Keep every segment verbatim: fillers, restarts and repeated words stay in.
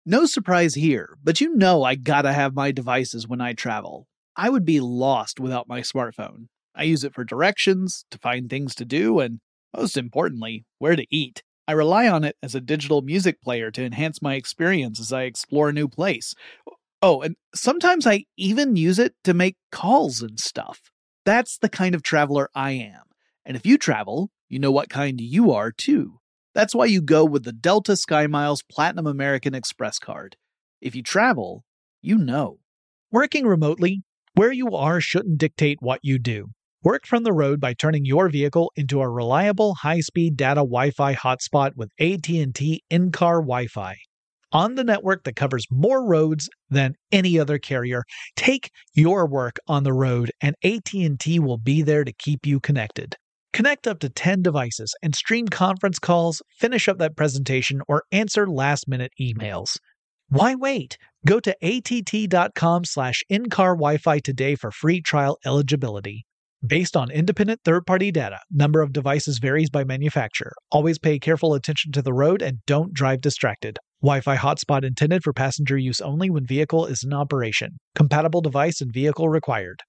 No surprise here, but you know I gotta have my devices when I travel. I would be lost without my smartphone. I use it for directions, to find things to do, and most importantly, where to eat. I rely on it as a digital music player to enhance my experience as I explore a new place. Oh, and sometimes I even use it to make calls and stuff. That's the kind of traveler I am. And if you travel, you know what kind you are too. That's why you go with the Delta SkyMiles Platinum American Express card. If you travel, you know. Working remotely, where you are shouldn't dictate what you do. Work from the road by turning your vehicle into a reliable high-speed data Wi-Fi hotspot with A T and T in-car Wi-Fi. On the network that covers more roads than any other carrier, take your work on the road and A T and T will be there to keep you connected. Connect up to ten devices and stream conference calls, finish up that presentation, or answer last-minute emails. Why wait? Go to att.com slash in-car Wi-Fi today for free trial eligibility. Based on independent third-party data, number of devices varies by manufacturer. Always pay careful attention to the road and don't drive distracted. Wi-Fi hotspot intended for passenger use only when vehicle is in operation. Compatible device and vehicle required.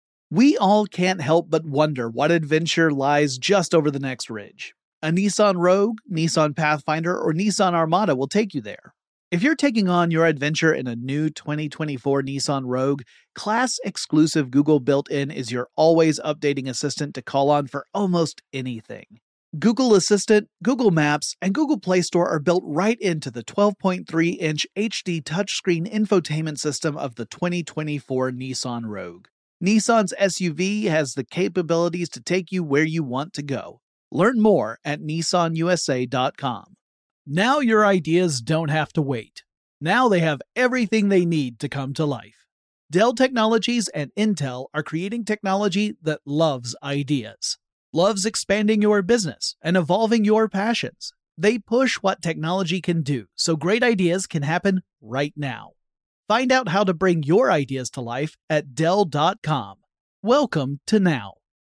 We all can't help but wonder what adventure lies just over the next ridge. A Nissan Rogue, Nissan Pathfinder, or Nissan Armada will take you there. If you're taking on your adventure in a new twenty twenty-four Nissan Rogue, class-exclusive Google built-in is your always updating assistant to call on for almost anything. Google Assistant, Google Maps, and Google Play Store are built right into the twelve point three inch H D touchscreen infotainment system of the twenty twenty-four Nissan Rogue. Nissan's S U V has the capabilities to take you where you want to go. Learn more at nissan u s a dot com. Now your ideas don't have to wait. Now they have everything they need to come to life. Dell Technologies and Intel are creating technology that loves ideas, loves expanding your business and evolving your passions. They push what technology can do so great ideas can happen right now. Find out how to bring your ideas to life at dell dot com. Welcome to Now.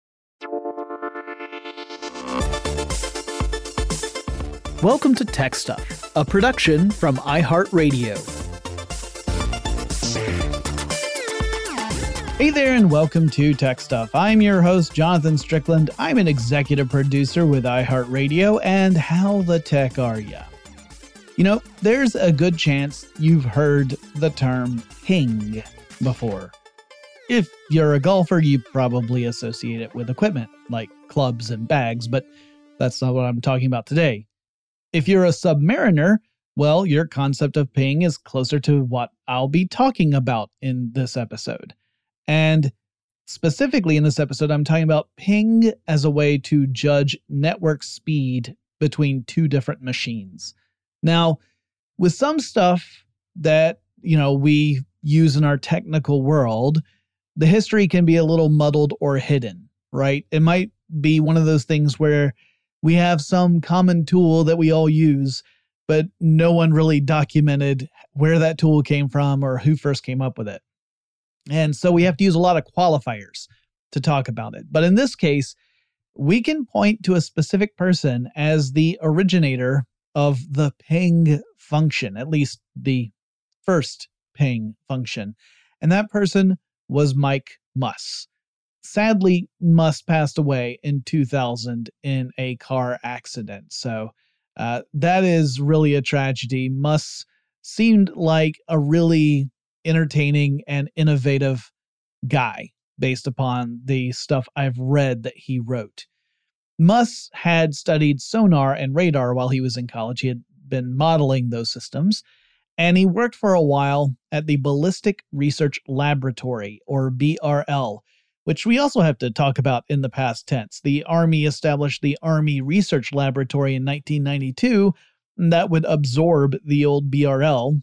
Welcome to Tech Stuff, a production from iHeartRadio. Hey there and welcome to Tech Stuff. I'm your host, Jonathan Strickland. I'm an executive producer with iHeartRadio, and how the tech are ya? You know, there's a good chance you've heard the term ping before. If you're a golfer, you probably associate it with equipment, like clubs and bags, but that's not what I'm talking about today. If you're a submariner, well, your concept of ping is closer to what I'll be talking about in this episode. And specifically in this episode, I'm talking about ping as a way to judge network speed between two different machines. Now, with some stuff that, you know, we use in our technical world, the history can be a little muddled or hidden, right? It might be one of those things where we have some common tool that we all use, but no one really documented where that tool came from or who first came up with it. And so we have to use a lot of qualifiers to talk about it. But in this case, we can point to a specific person as the originator of the ping function, at least the first ping function. And that person was Mike Muss. Sadly, Muss passed away in two thousand in a car accident. So uh, that is really a tragedy. Muss seemed like a really entertaining and innovative guy based upon the stuff I've read that he wrote. Muss had studied sonar and radar while he was in college. He had been modeling those systems, and he worked for a while at the Ballistic Research Laboratory, or B R L, which we also have to talk about in the past tense. The Army established the Army Research Laboratory in nineteen ninety-two that would absorb the old B R L.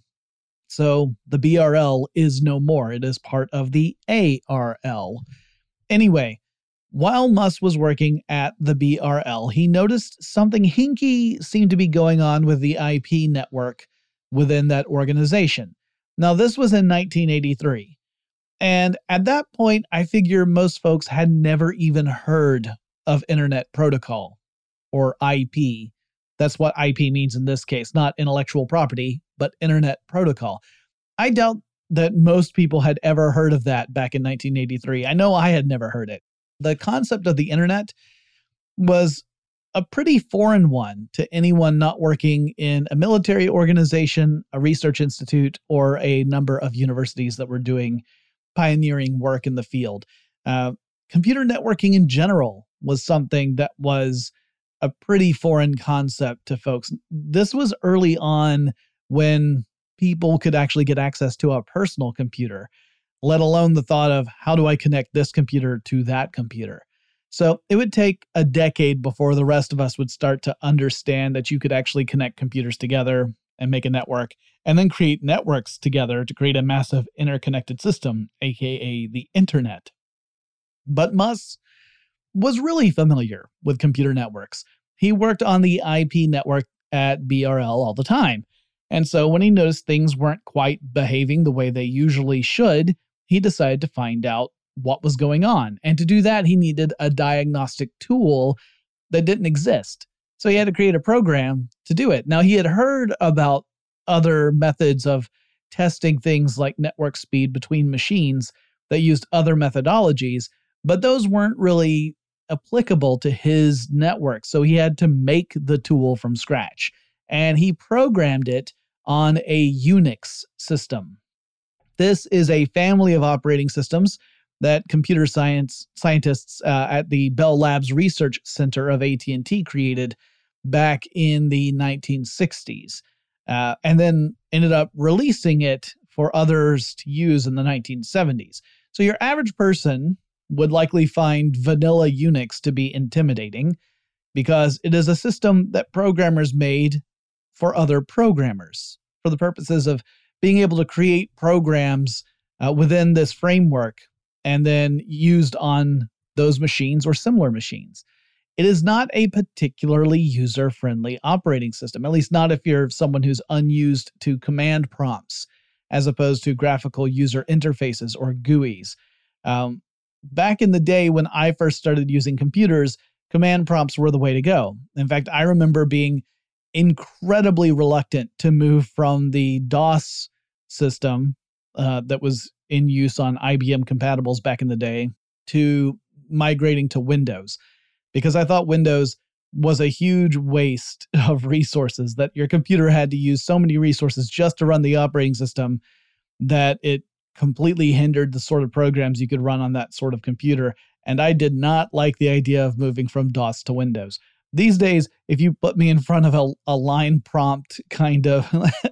So the B R L is no more. It is part of the A R L. Anyway, while Muss was working at the B R L, he noticed something hinky seemed to be going on with the I P network within that organization. Now, this was in nineteen eighty-three. And at that point, I figure most folks had never even heard of Internet Protocol, or I P, That's what I P means in this case, not intellectual property, but Internet Protocol. I doubt that most people had ever heard of that back in nineteen eighty-three. I know I had never heard it. The concept of the internet was a pretty foreign one to anyone not working in a military organization, a research institute, or a number of universities that were doing pioneering work in the field. Uh, computer networking in general was something that was a pretty foreign concept to folks. This was early on when people could actually get access to a personal computer, let alone the thought of how do I connect this computer to that computer. So it would take a decade before the rest of us would start to understand that you could actually connect computers together and make a network, and then create networks together to create a massive interconnected system, aka the internet. But Musk was really familiar with computer networks. He worked on the I P network at B R L all the time. And so when he noticed things weren't quite behaving the way they usually should, he decided to find out what was going on. And to do that, he needed a diagnostic tool that didn't exist. So he had to create a program to do it. Now, he had heard about other methods of testing things like network speed between machines that used other methodologies, but those weren't really applicable to his network. So he had to make the tool from scratch. And he programmed it on a Unix system. This is a family of operating systems that computer science scientists uh, at the Bell Labs Research Center of A T and T created back in the nineteen sixties, uh, and then ended up releasing it for others to use in the nineteen seventies. So your average person would likely find vanilla Unix to be intimidating because it is a system that programmers made for other programmers for the purposes of being able to create programs uh, within this framework and then used on those machines or similar machines. It is not a particularly user-friendly operating system, at least not if you're someone who's unused to command prompts as opposed to graphical user interfaces or G U Is. Um, back in the day when I first started using computers, command prompts were the way to go. In fact, I remember being incredibly reluctant to move from the DOS system uh, that was in use on I B M compatibles back in the day to migrating to Windows, because I thought Windows was a huge waste of resources, that your computer had to use so many resources just to run the operating system that it completely hindered the sort of programs you could run on that sort of computer. And I did not like the idea of moving from DOS to Windows. These days, if you put me in front of a, a line prompt kind of,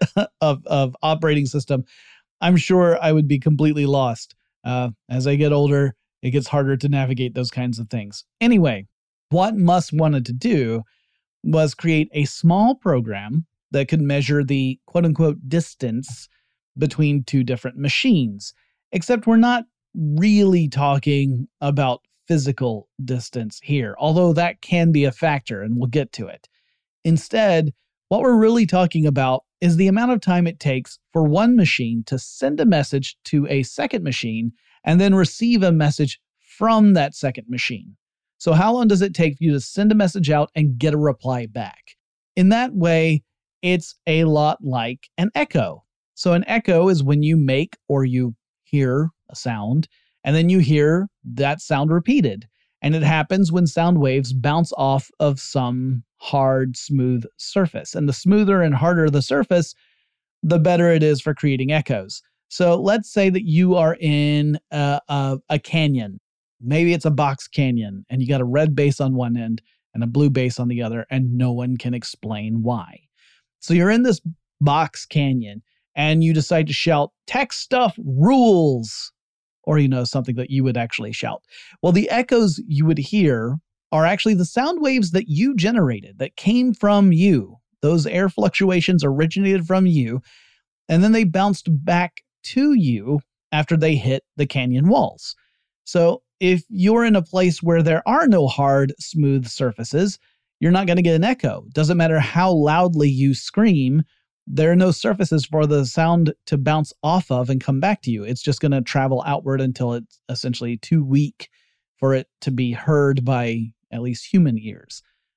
of of operating system, I'm sure I would be completely lost. Uh, as I get older, it gets harder to navigate those kinds of things. Anyway, what Musk wanted to do was create a small program that could measure the quote-unquote distance between two different machines, except we're not really talking about physical distance here, although that can be a factor, and we'll get to it. Instead, what we're really talking about is the amount of time it takes for one machine to send a message to a second machine and then receive a message from that second machine. So how long does it take for you to send a message out and get a reply back? In that way, it's a lot like an echo. So an echo is when you make or you hear a sound, and then you hear that sound repeated. And it happens when sound waves bounce off of some hard, smooth surface. And the smoother and harder the surface, the better it is for creating echoes. So let's say that you are in a, a, a canyon. Maybe it's a box canyon, and you got a red base on one end and a blue base on the other, and no one can explain why. So you're in this box canyon, and you decide to shout, "Tech stuff rules," or, you know, something that you would actually shout. Well, the echoes you would hear are actually the sound waves that you generated, that came from you. Those air fluctuations originated from you, and then they bounced back to you after they hit the canyon walls. So if you're in a place where there are no hard, smooth surfaces, you're not going to get an echo. Doesn't matter how loudly you scream, there are no surfaces for the sound to bounce off of and come back to you. It's just going to travel outward until it's essentially too weak for it to be heard by at least human ears.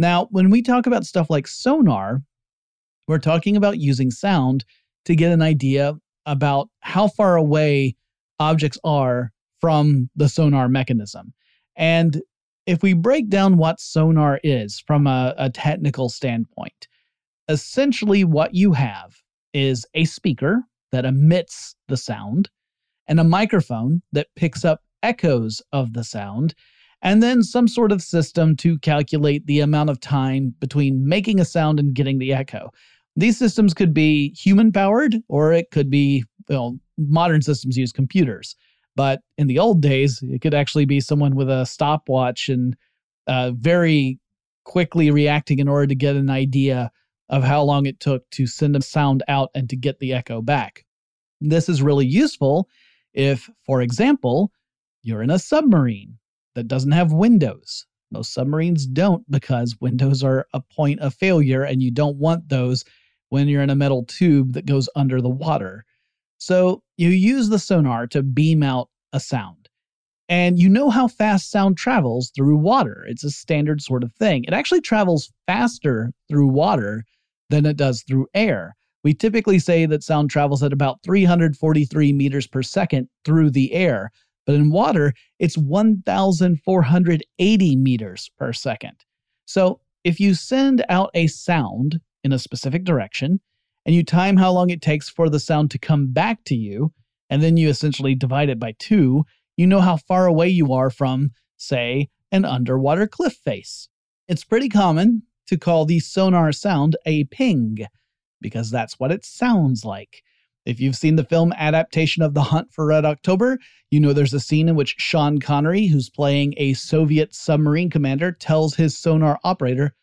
Now, when we talk about stuff like sonar, we're talking about using sound to get an idea about how far away objects are from the sonar mechanism. And if we break down what sonar is from a, a technical standpoint, essentially what you have is a speaker that emits the sound and a microphone that picks up echoes of the sound, and then some sort of system to calculate the amount of time between making a sound and getting the echo. These systems could be human-powered, or it could be, well, modern systems use computers. But in the old days, it could actually be someone with a stopwatch and uh, very quickly reacting in order to get an idea of how long it took to send a sound out and to get the echo back. This is really useful if, for example, you're in a submarine that doesn't have windows. Most submarines don't, because windows are a point of failure and you don't want those when you're in a metal tube that goes under the water. So you use the sonar to beam out a sound. And you know how fast sound travels through water. It's a standard sort of thing. It actually travels faster through water than it does through air. We typically say that sound travels at about three hundred forty-three meters per second through the air. But in water, it's one thousand four hundred eighty meters per second. So if you send out a sound in a specific direction, and you time how long it takes for the sound to come back to you, and then you essentially divide it by two, you know how far away you are from, say, an underwater cliff face. It's pretty common to call the sonar sound a ping, because that's what it sounds like. If you've seen the film adaptation of The Hunt for Red October, you know there's a scene in which Sean Connery, who's playing a Soviet submarine commander, tells his sonar operator,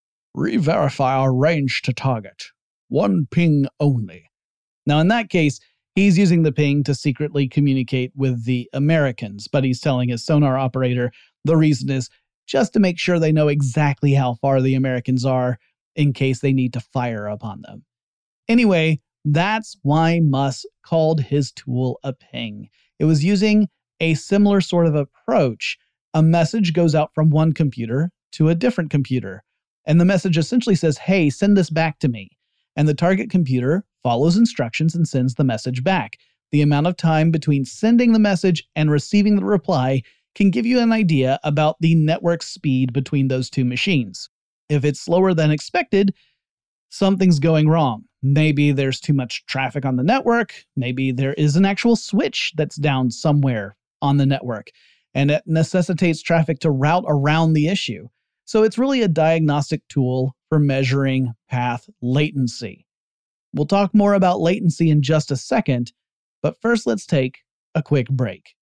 "Re-verify our range to target. One ping only." Now, in that case, he's using the ping to secretly communicate with the Americans, but he's telling his sonar operator the reason is just to make sure they know exactly how far the Americans are in case they need to fire upon them. Anyway, that's why Muss called his tool a ping. It was using a similar sort of approach. A message goes out from one computer to a different computer, and the message essentially says, "Hey, send this back to me." And the target computer follows instructions and sends the message back. The amount of time between sending the message and receiving the reply can give you an idea about the network speed between those two machines. If it's slower than expected, something's going wrong. Maybe there's too much traffic on the network. Maybe there is an actual switch that's down somewhere on the network, and it necessitates traffic to route around the issue. So it's really a diagnostic tool for measuring path latency. We'll talk more about latency in just a second, but first let's take a quick break.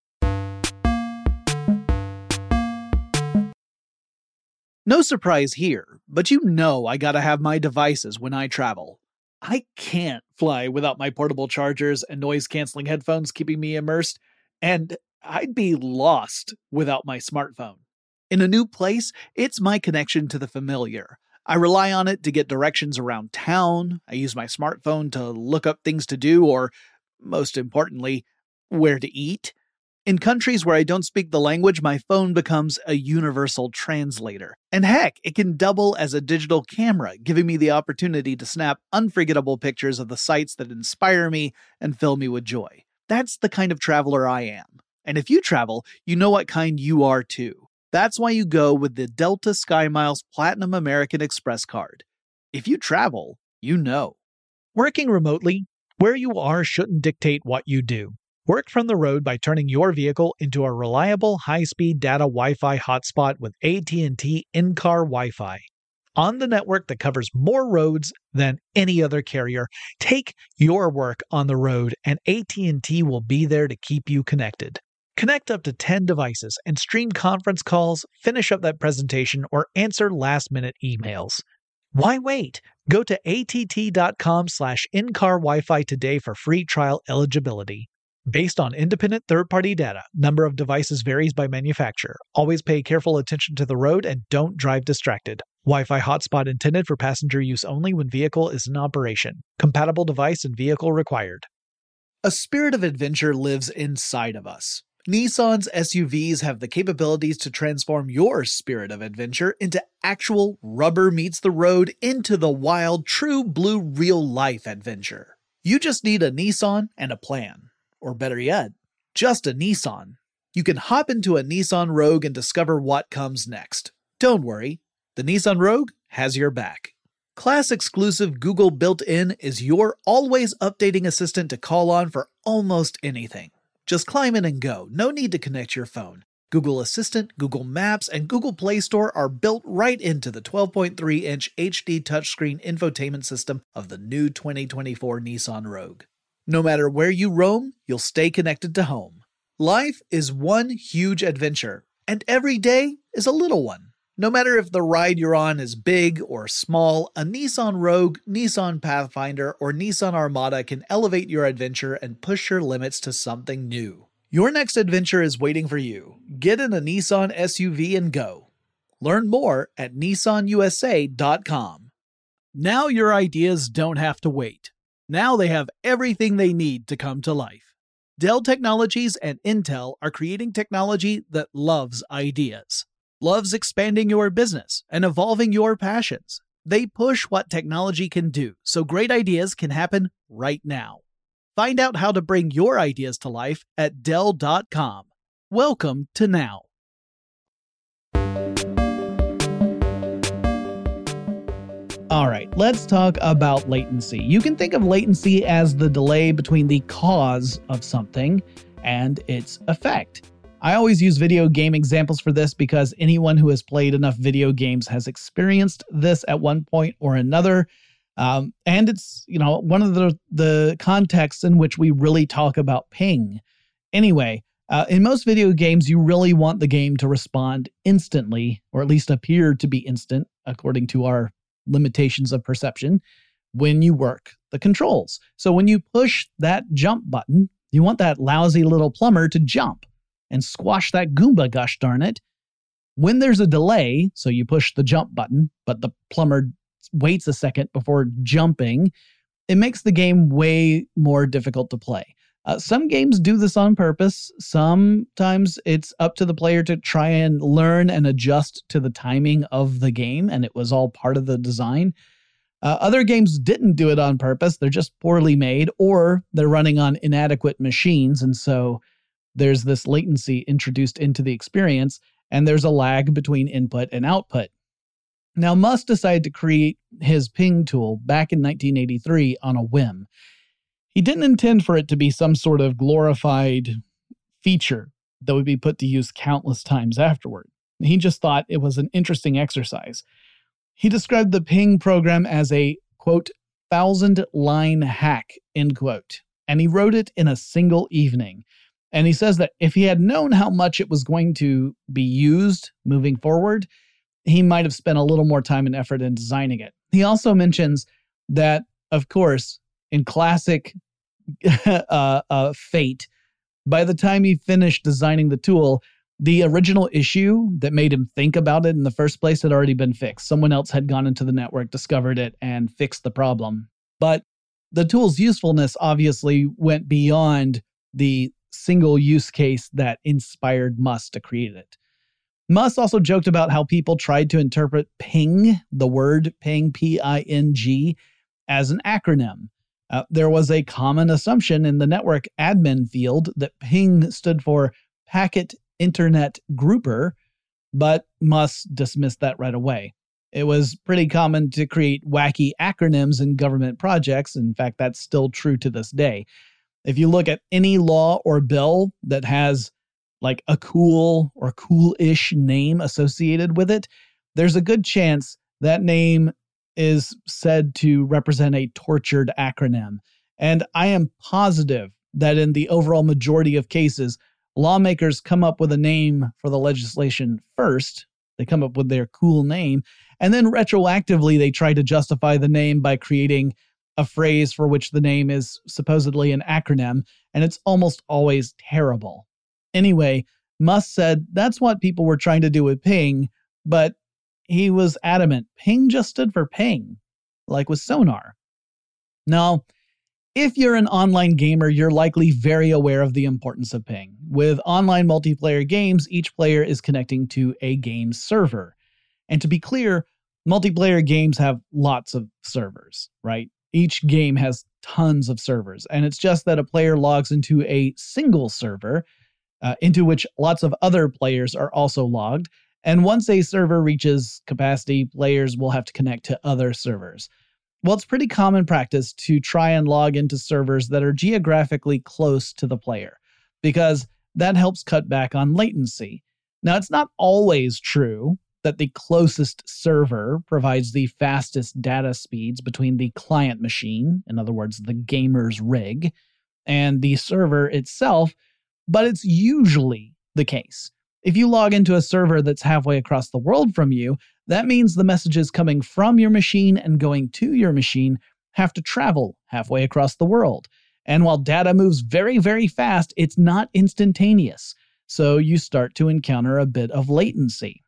No surprise here, but you know I gotta have my devices when I travel. I can't fly without my portable chargers and noise-canceling headphones keeping me immersed, and I'd be lost without my smartphone. In a new place, it's my connection to the familiar. I rely on it to get directions around town, I use my smartphone to look up things to do, or, most importantly, where to eat. In countries where I don't speak the language, my phone becomes a universal translator. And heck, it can double as a digital camera, giving me the opportunity to snap unforgettable pictures of the sights that inspire me and fill me with joy. That's the kind of traveler I am. And if you travel, you know what kind you are too. That's why you go with the Delta SkyMiles Platinum American Express card. If you travel, you know. Working remotely, where you are shouldn't dictate what you do. Work from the road by turning your vehicle into a reliable high-speed data Wi-Fi hotspot with A T and T in-car Wi-Fi. On the network that covers more roads than any other carrier, take your work on the road and A T and T will be there to keep you connected. Connect up to ten devices and stream conference calls, finish up that presentation, or answer last-minute emails. Why wait? Go to att.com slash in-car Wi-Fi today for free trial eligibility. Based on independent third-party data, number of devices varies by manufacturer. Always pay careful attention to the road and don't drive distracted. Wi-Fi hotspot intended for passenger use only when vehicle is in operation. Compatible device and vehicle required. A spirit of adventure lives inside of us. Nissan's S U Vs have the capabilities to transform your spirit of adventure into actual rubber meets the road into the wild, true blue real-life adventure. You just need a Nissan and a plan. Or better yet, just a Nissan. You can hop into a Nissan Rogue and discover what comes next. Don't worry, the Nissan Rogue has your back. Class-exclusive Google built-in is your always-updating assistant to call on for almost anything. Just climb in and go, no need to connect your phone. Google Assistant, Google Maps, and Google Play Store are built right into the twelve point three inch H D touchscreen infotainment system of the new twenty twenty-four Nissan Rogue. No matter where you roam, you'll stay connected to home. Life is one huge adventure, and every day is a little one. No matter if the ride you're on is big or small, a Nissan Rogue, Nissan Pathfinder, or Nissan Armada can elevate your adventure and push your limits to something new. Your next adventure is waiting for you. Get in a Nissan S U V and go. Learn more at nissan u s a dot com. Now your ideas don't have to wait. Now they have everything they need to come to life. Dell Technologies and Intel are creating technology that loves ideas. Loves expanding your business and evolving your passions. They push what technology can do, so great ideas can happen right now. Find out how to bring your ideas to life at dell dot com. Welcome to now. All right, let's talk about latency. You can think of latency as the delay between the cause of something and its effect. I always use video game examples for this because anyone who has played enough video games has experienced this at one point or another. Um, and it's, you know, one of the, the contexts in which we really talk about ping. Anyway, uh, in most video games, you really want the game to respond instantly, or at least appear to be instant, according to our limitations of perception, when you work the controls. So when you push that jump button, you want that lousy little plumber to jump and squash that Goomba, gosh darn it. When there's a delay, so you push the jump button, but the plumber waits a second before jumping, it makes the game way more difficult to play. Uh, some games do this on purpose. Sometimes it's up to the player to try and learn and adjust to the timing of the game, and it was all part of the design. Uh, other games didn't do it on purpose. They're just poorly made, or they're running on inadequate machines, and so there's this latency introduced into the experience, and there's a lag between input and output. Now, Musk decided to create his ping tool back in nineteen eighty-three on a whim. He didn't intend for it to be some sort of glorified feature that would be put to use countless times afterward. He just thought it was an interesting exercise. He described the ping program as a, quote, thousand-line hack, end quote, and he wrote it in a single evening. And he says that if he had known how much it was going to be used moving forward, he might have spent a little more time and effort in designing it. He also mentions that, of course, in classic uh, uh, fate, by the time he finished designing the tool, the original issue that made him think about it in the first place had already been fixed. Someone else had gone into the network, discovered it, and fixed the problem. But the tool's usefulness obviously went beyond the single use case that inspired Musk to create it. Musk also joked about how people tried to interpret ping, the word ping, P I N G, as an acronym. Uh, there was a common assumption in the network admin field that ping stood for Packet Internet Grouper, but Musk dismissed that right away. It was pretty common to create wacky acronyms in government projects. In fact, that's still true to this day. If you look at any law or bill that has like a cool or cool-ish name associated with it, there's a good chance that name is said to represent a tortured acronym. And I am positive that in the overall majority of cases, lawmakers come up with a name for the legislation first. They come up with their cool name, and then retroactively they try to justify the name by creating a phrase for which the name is supposedly an acronym, and it's almost always terrible. Anyway, Musk said that's what people were trying to do with ping, but he was adamant ping just stood for ping, like with sonar. Now, if you're an online gamer, you're likely very aware of the importance of ping. With online multiplayer games, each player is connecting to a game server. And to be clear, multiplayer games have lots of servers, right? Each game has tons of servers, and it's just that a player logs into a single server uh, into which lots of other players are also logged. And once a server reaches capacity, players will have to connect to other servers. Well, it's pretty common practice to try and log into servers that are geographically close to the player, because that helps cut back on latency. Now, it's not always true that the closest server provides the fastest data speeds between the client machine, in other words, the gamer's rig, and the server itself, but it's usually the case. If you log into a server that's halfway across the world from you, that means the messages coming from your machine and going to your machine have to travel halfway across the world. And while data moves very, very fast, it's not instantaneous. So you start to encounter a bit of latency.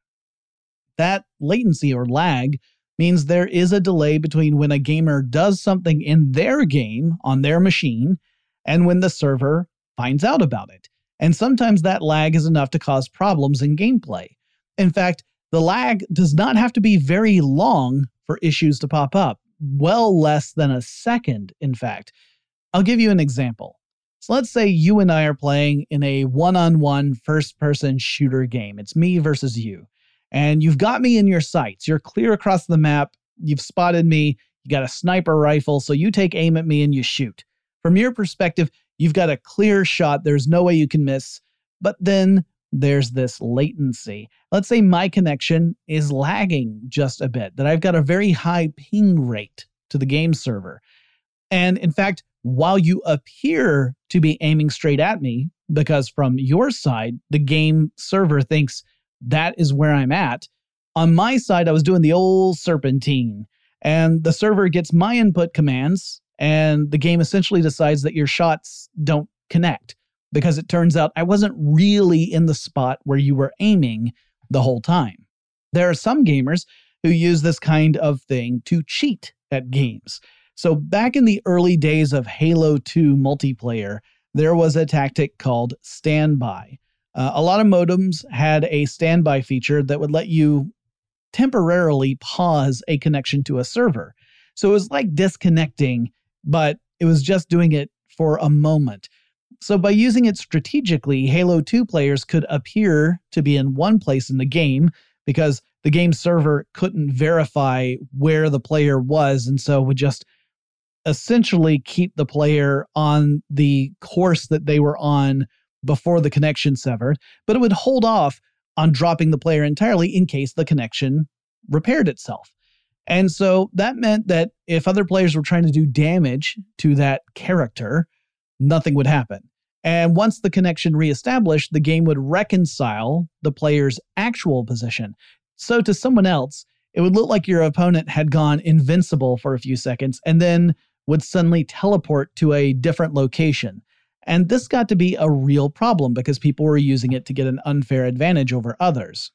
That latency or lag means there is a delay between when a gamer does something in their game on their machine and when the server finds out about it. And sometimes that lag is enough to cause problems in gameplay. In fact, the lag does not have to be very long for issues to pop up. Well less than a second, in fact. I'll give you an example. So let's say you and I are playing in a one-on-one first-person shooter game. It's me versus you. And you've got me in your sights. You're clear across the map. You've spotted me. You got a sniper rifle, so you take aim at me and you shoot. From your perspective, you've got a clear shot. There's no way you can miss. But then there's this latency. Let's say my connection is lagging just a bit, that I've got a very high ping rate to the game server. And in fact, while you appear to be aiming straight at me, because from your side, the game server thinks that is where I'm at, on my side, I was doing the old serpentine, and the server gets my input commands, and the game essentially decides that your shots don't connect, because it turns out I wasn't really in the spot where you were aiming the whole time. There are some gamers who use this kind of thing to cheat at games. So back in the early days of Halo two multiplayer, there was a tactic called standby. Uh, a lot of modems had a standby feature that would let you temporarily pause a connection to a server. So it was like disconnecting, but it was just doing it for a moment. So by using it strategically, Halo two players could appear to be in one place in the game because the game server couldn't verify where the player was, and so would just essentially keep the player on the course that they were on before the connection severed, but it would hold off on dropping the player entirely in case the connection repaired itself. And so that meant that if other players were trying to do damage to that character, nothing would happen. And once the connection reestablished, the game would reconcile the player's actual position. So to someone else, it would look like your opponent had gone invincible for a few seconds and then would suddenly teleport to a different location. And this got to be a real problem because people were using it to get an unfair advantage over others.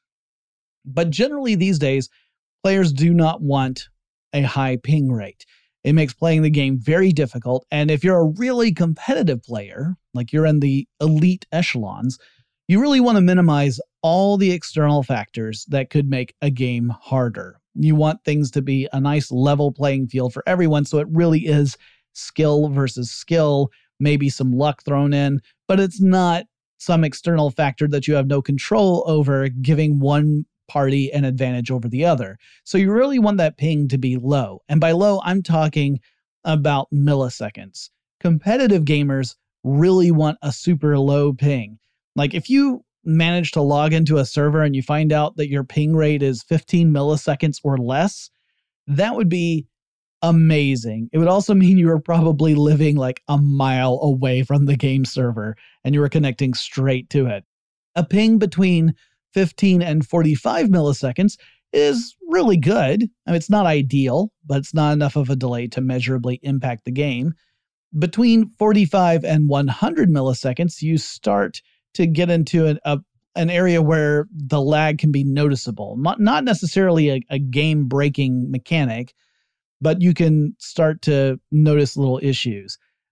But generally these days, players do not want a high ping rate. It makes playing the game very difficult, and if you're a really competitive player, like you're in the elite echelons, you really want to minimize all the external factors that could make a game harder. You want things to be a nice level playing field for everyone, so it really is skill versus skill, maybe some luck thrown in, but it's not some external factor that you have no control over giving one party an advantage over the other. So you really want that ping to be low. And by low, I'm talking about milliseconds. Competitive gamers really want a super low ping. Like if you manage to log into a server and you find out that your ping rate is fifteen milliseconds or less, that would be amazing. It would also mean you were probably living like a mile away from the game server and you were connecting straight to it. A ping between fifteen and forty-five milliseconds is really good. I mean, it's not ideal, but it's not enough of a delay to measurably impact the game. Between forty-five and one hundred milliseconds, you start to get into an, a, an area where the lag can be noticeable. Not, not necessarily a, a game-breaking mechanic, but you can start to notice little issues.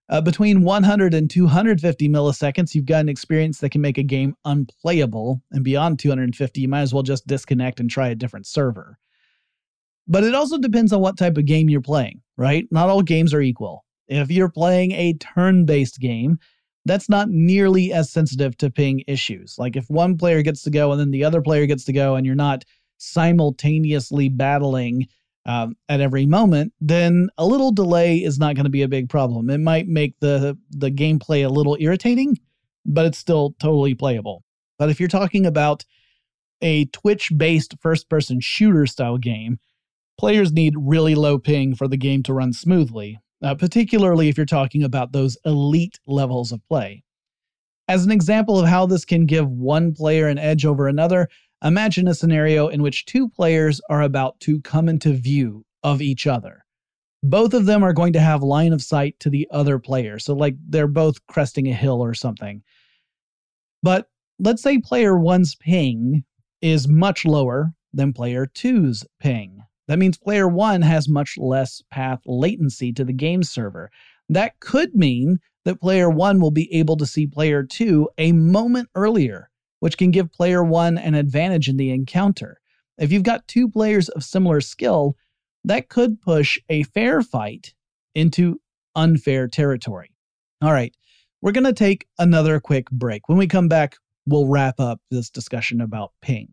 Uh, between one hundred and two hundred fifty milliseconds, you've got an experience that can make a game unplayable, and beyond two hundred fifty, you might as well just disconnect and try a different server. But it also depends on what type of game you're playing, right? Not all games are equal. If you're playing a turn-based game, that's not nearly as sensitive to ping issues. Like if one player gets to go and then the other player gets to go and you're not simultaneously battling um, at every moment, then a little delay is not going to be a big problem. It might make the, the gameplay a little irritating, but it's still totally playable. But if you're talking about a Twitch-based first-person shooter style game, players need really low ping for the game to run smoothly, uh, particularly if you're talking about those elite levels of play. As an example of how this can give one player an edge over another, imagine a scenario in which two players are about to come into view of each other. Both of them are going to have line of sight to the other player, so like they're both cresting a hill or something. But let's say player one's ping is much lower than player two's ping. That means player one has much less path latency to the game server. That could mean that player one will be able to see player two a moment earlier, which can give player one an advantage in the encounter. If you've got two players of similar skill, that could push a fair fight into unfair territory. All right, we're going to take another quick break. When we come back, we'll wrap up this discussion about ping.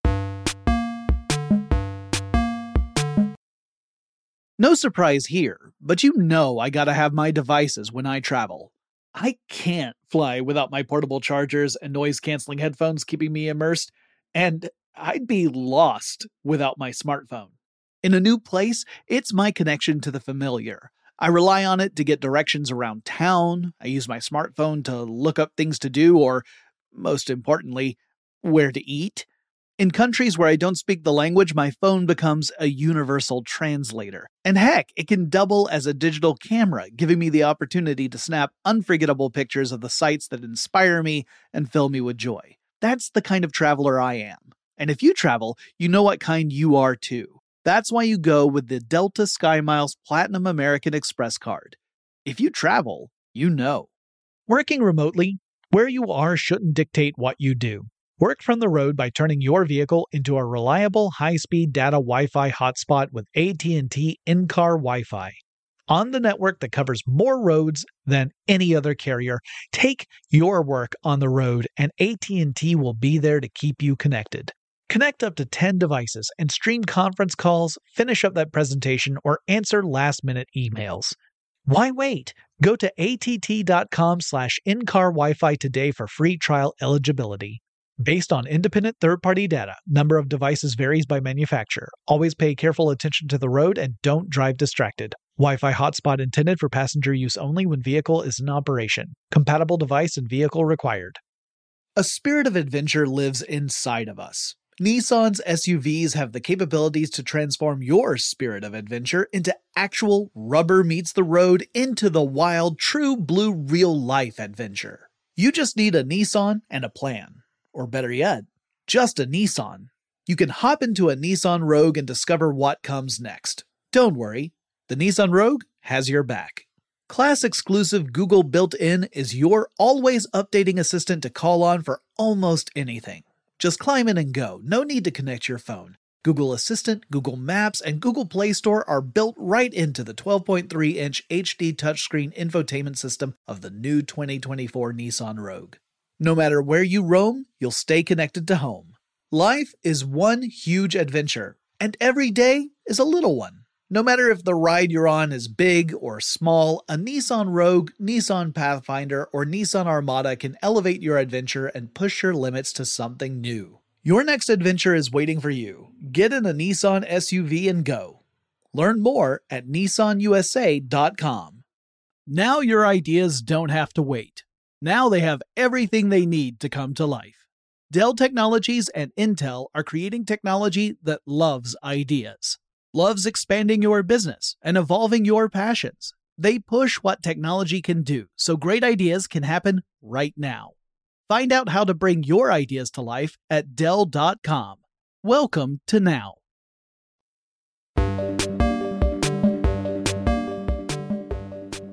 No surprise here, but you know I gotta have my devices when I travel. I can't fly without my portable chargers and noise-canceling headphones keeping me immersed, and I'd be lost without my smartphone. In a new place, it's my connection to the familiar. I rely on it to get directions around town, I use my smartphone to look up things to do, or, most importantly, where to eat. In countries where I don't speak the language, my phone becomes a universal translator. And heck, it can double as a digital camera, giving me the opportunity to snap unforgettable pictures of the sights that inspire me and fill me with joy. That's the kind of traveler I am. And if you travel, you know what kind you are too. That's why you go with the Delta SkyMiles Platinum American Express card. If you travel, you know. Working remotely, where you are shouldn't dictate what you do. Work from the road by turning your vehicle into a reliable high-speed data Wi-Fi hotspot with A T and T in-car Wi-Fi. On the network that covers more roads than any other carrier, take your work on the road and A T and T will be there to keep you connected. Connect up to ten devices and stream conference calls, finish up that presentation, or answer last-minute emails. Why wait? Go to att.com slash in-car Wi-Fi today for free trial eligibility. Based on independent third-party data, number of devices varies by manufacturer. Always pay careful attention to the road and don't drive distracted. Wi-Fi hotspot intended for passenger use only when vehicle is in operation. Compatible device and vehicle required. A spirit of adventure lives inside of us. Nissan's S U Vs have the capabilities to transform your spirit of adventure into actual rubber meets the road into the wild, true blue real-life adventure. You just need a Nissan and a plan. Or better yet, just a Nissan. You can hop into a Nissan Rogue and discover what comes next. Don't worry, the Nissan Rogue has your back. Class-exclusive Google built-in is your always-updating assistant to call on for almost anything. Just climb in and go, no need to connect your phone. Google Assistant, Google Maps, and Google Play Store are built right into the twelve point three inch H D touchscreen infotainment system of the new twenty twenty-four Nissan Rogue. No matter where you roam, you'll stay connected to home. Life is one huge adventure, and every day is a little one. No matter if the ride you're on is big or small, a Nissan Rogue, Nissan Pathfinder, or Nissan Armada can elevate your adventure and push your limits to something new. Your next adventure is waiting for you. Get in a Nissan S U V and go. Learn more at nissan u s a dot com. Now your ideas don't have to wait. Now they have everything they need to come to life. Dell Technologies and Intel are creating technology that loves ideas, loves expanding your business and evolving your passions. They push what technology can do so great ideas can happen right now. Find out how to bring your ideas to life at dell dot com. Welcome to Now.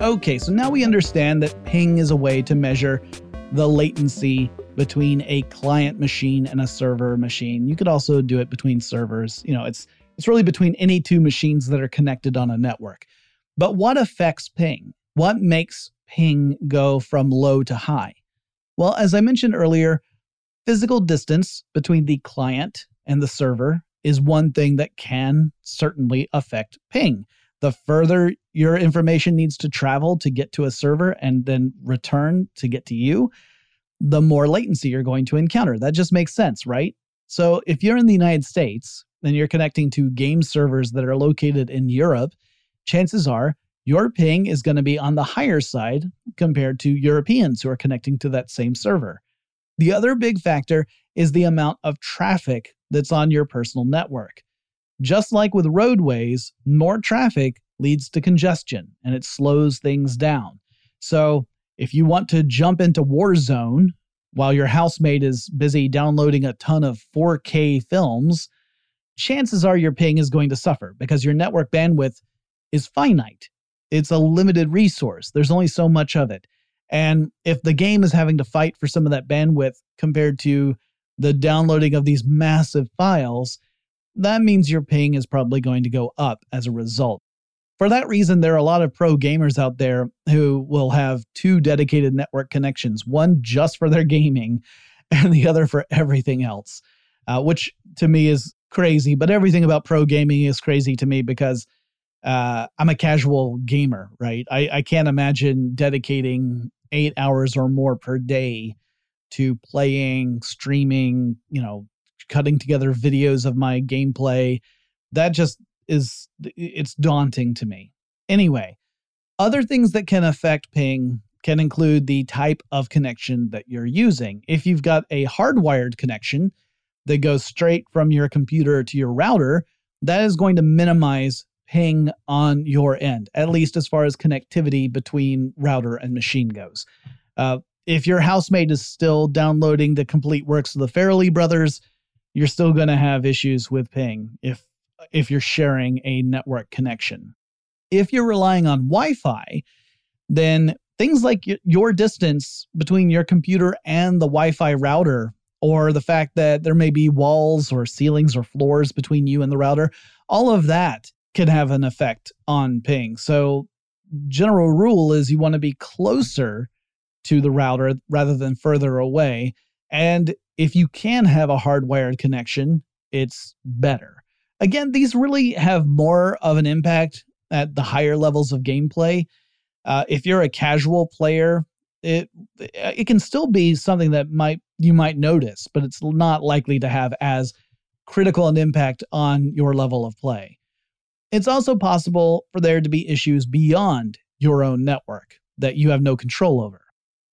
Okay, so now we understand that ping is a way to measure the latency between a client machine and a server machine. You could also do it between servers. You know, it's it's really between any two machines that are connected on a network. But what affects ping? What makes ping go from low to high? Well, as I mentioned earlier, physical distance between the client and the server is one thing that can certainly affect ping. The further your information needs to travel to get to a server and then return to get to you, the more latency you're going to encounter. That just makes sense, right? So if you're in the United States and you're connecting to game servers that are located in Europe, chances are your ping is going to be on the higher side compared to Europeans who are connecting to that same server. The other big factor is the amount of traffic that's on your personal network. Just like with roadways, more traffic leads to congestion and it slows things down. So if you want to jump into Warzone while your housemate is busy downloading a ton of four K films, chances are your ping is going to suffer because your network bandwidth is finite. It's a limited resource. There's only so much of it. And if the game is having to fight for some of that bandwidth compared to the downloading of these massive files, that means your ping is probably going to go up as a result. For that reason, there are a lot of pro gamers out there who will have two dedicated network connections, one just for their gaming and the other for everything else, uh, which to me is crazy. But everything about pro gaming is crazy to me because uh, I'm a casual gamer, right? I, I can't imagine dedicating eight hours or more per day to playing, streaming, you know, cutting together videos of my gameplay. That just is, it's daunting to me. Anyway, other things that can affect ping can include the type of connection that you're using. If you've got a hardwired connection that goes straight from your computer to your router, that is going to minimize ping on your end, at least as far as connectivity between router and machine goes. Uh, if your housemate is still downloading the complete works of the Farrelly brothers, you're still going to have issues with ping if if you're sharing a network connection. If you're relying on Wi-Fi, then things like your distance between your computer and the Wi-Fi router, or the fact that there may be walls or ceilings or floors between you and the router, all of that can have an effect on ping. So general rule is you want to be closer to the router rather than further away. And if you can have a hardwired connection, it's better. Again, these really have more of an impact at the higher levels of gameplay. Uh, if you're a casual player, it it can still be something that might you might notice, but it's not likely to have as critical an impact on your level of play. It's also possible for there to be issues beyond your own network that you have no control over.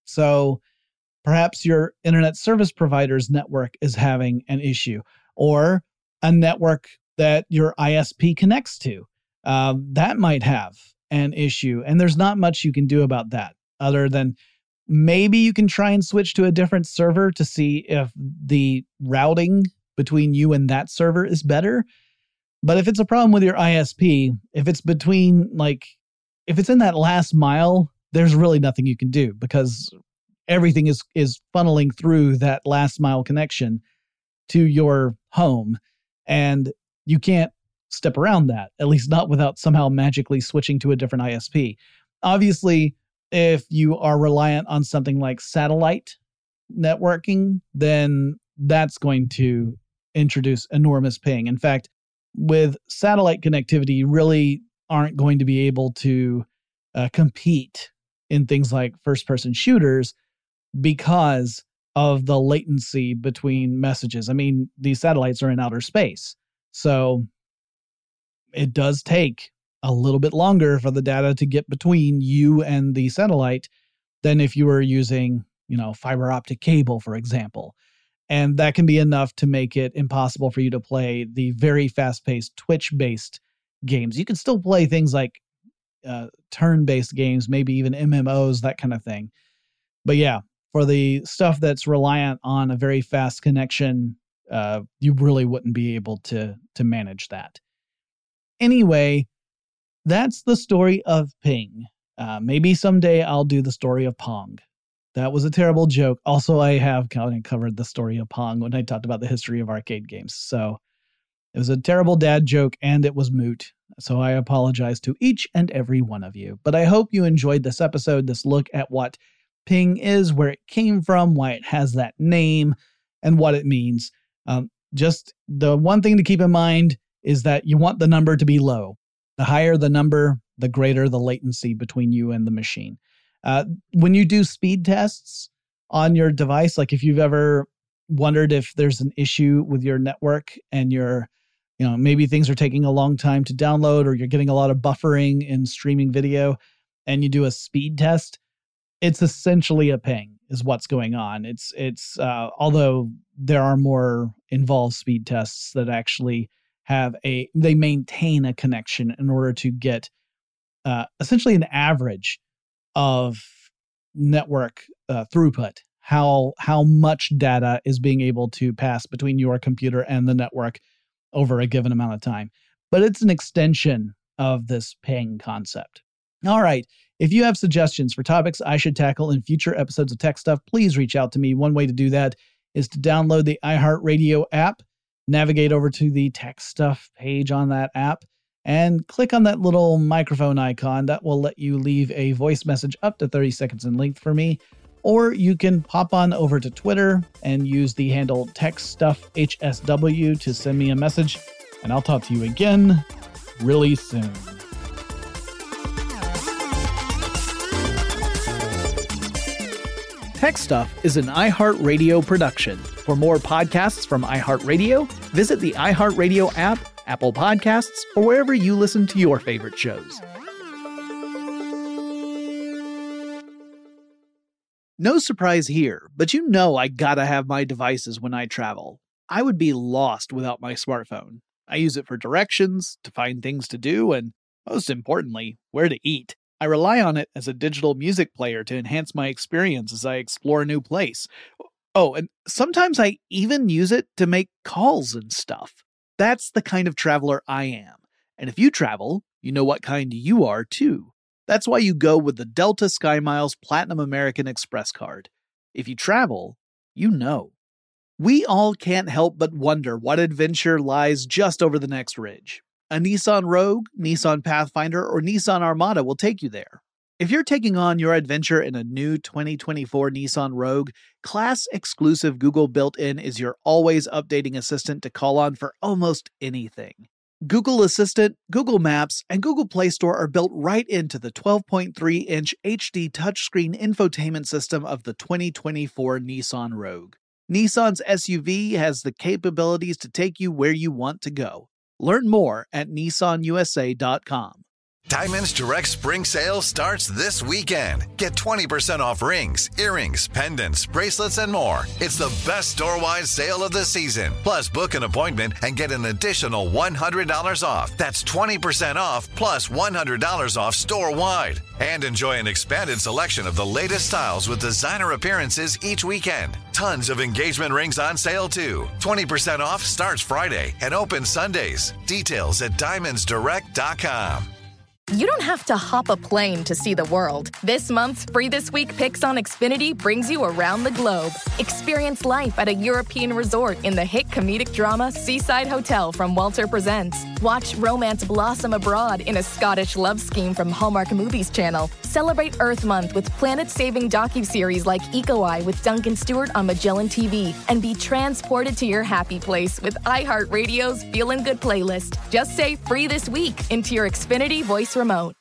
So perhaps your internet service provider's network is having an issue, or a network that your I S P connects to. Um, that might have an issue, and there's not much you can do about that other than maybe you can try and switch to a different server to see if the routing between you and that server is better. But if it's a problem with your I S P, if it's between, like, if it's in that last mile, there's really nothing you can do because everything is is funneling through that last mile connection to your home, and you can't step around that, at least not without somehow magically switching to a different I S P. Obviously, if you are reliant on something like satellite networking, then that's going to introduce enormous ping. In fact, with satellite connectivity, you really aren't going to be able to uh, compete in things like first-person shooters because of the latency between messages. I mean, these satellites are in outer space, so it does take a little bit longer for the data to get between you and the satellite than if you were using, you know, fiber optic cable, for example. And that can be enough to make it impossible for you to play the very fast-paced Twitch-based games. You can still play things like uh, turn-based games, maybe even M M Os, that kind of thing. But yeah, for the stuff that's reliant on a very fast connection, uh, you really wouldn't be able to, to manage that. Anyway, that's the story of ping. Uh, maybe someday I'll do the story of Pong. That was a terrible joke. Also, I have kind of covered the story of Pong when I talked about the history of arcade games. So it was a terrible dad joke and it was moot. So I apologize to each and every one of you. But I hope you enjoyed this episode, this look at what ping is, where it came from, why it has that name, and what it means. Um, just the one thing to keep in mind is that you want the number to be low. The higher the number, the greater the latency between you and the machine. Uh, when you do speed tests on your device, like if you've ever wondered if there's an issue with your network and you're, you know, maybe things are taking a long time to download or you're getting a lot of buffering in streaming video and you do a speed test, it's essentially a ping is what's going on. It's, it's, uh, although there are more involved speed tests that actually have a, they maintain a connection in order to get uh, essentially an average of network uh, throughput, how how much data is being able to pass between your computer and the network over a given amount of time. But it's an extension of this ping concept. All right. If you have suggestions for topics I should tackle in future episodes of Tech Stuff, please reach out to me. One way to do that is to download the iHeartRadio app, navigate over to the Tech Stuff page on that app, and click on that little microphone icon. That will let you leave a voice message up to thirty seconds in length for me. Or you can pop on over to Twitter and use the handle TechStuffHSW to send me a message, and I'll talk to you again really soon. Tech Stuff is an iHeartRadio production. For more podcasts from iHeartRadio, visit the iHeartRadio app, Apple Podcasts, or wherever you listen to your favorite shows. No surprise here, but you know I gotta have my devices when I travel. I would be lost without my smartphone. I use it for directions, to find things to do, and most importantly, where to eat. I rely on it as a digital music player to enhance my experience as I explore a new place. Oh, and sometimes I even use it to make calls and stuff. That's the kind of traveler I am. And if you travel, you know what kind you are too. That's why you go with the Delta SkyMiles Platinum American Express card. If you travel, you know. We all can't help but wonder what adventure lies just over the next ridge. A Nissan Rogue, Nissan Pathfinder, or Nissan Armada will take you there. If you're taking on your adventure in a new twenty twenty-four Nissan Rogue, class-exclusive Google built-in is your always-updating assistant to call on for almost anything. Google Assistant, Google Maps, and Google Play Store are built right into the twelve point three inch H D touchscreen infotainment system of the twenty twenty-four Nissan Rogue. Nissan's S U V has the capabilities to take you where you want to go. Learn more at Nissan U S A dot com. Diamonds Direct Spring Sale starts this weekend. Get twenty percent off rings, earrings, pendants, bracelets, and more. It's the best store-wide sale of the season. Plus, book an appointment and get an additional one hundred dollars off. That's twenty percent off plus one hundred dollars off store-wide. And enjoy an expanded selection of the latest styles with designer appearances each weekend. Tons of engagement rings on sale, too. twenty percent off starts Friday and opens Sundays. Details at diamonds direct dot com. You don't have to hop a plane to see the world. This month's Free This Week Picks on Xfinity brings you around the globe. Experience life at a European resort in the hit comedic drama Seaside Hotel from Walter Presents. Watch romance blossom abroad in a Scottish love scheme from Hallmark Movies Channel. Celebrate Earth Month with planet-saving docuseries like Eco Eye with Duncan Stewart on Magellan T V. And be transported to your happy place with iHeartRadio's Feelin' Good playlist. Just say Free This Week into your Xfinity voice remote.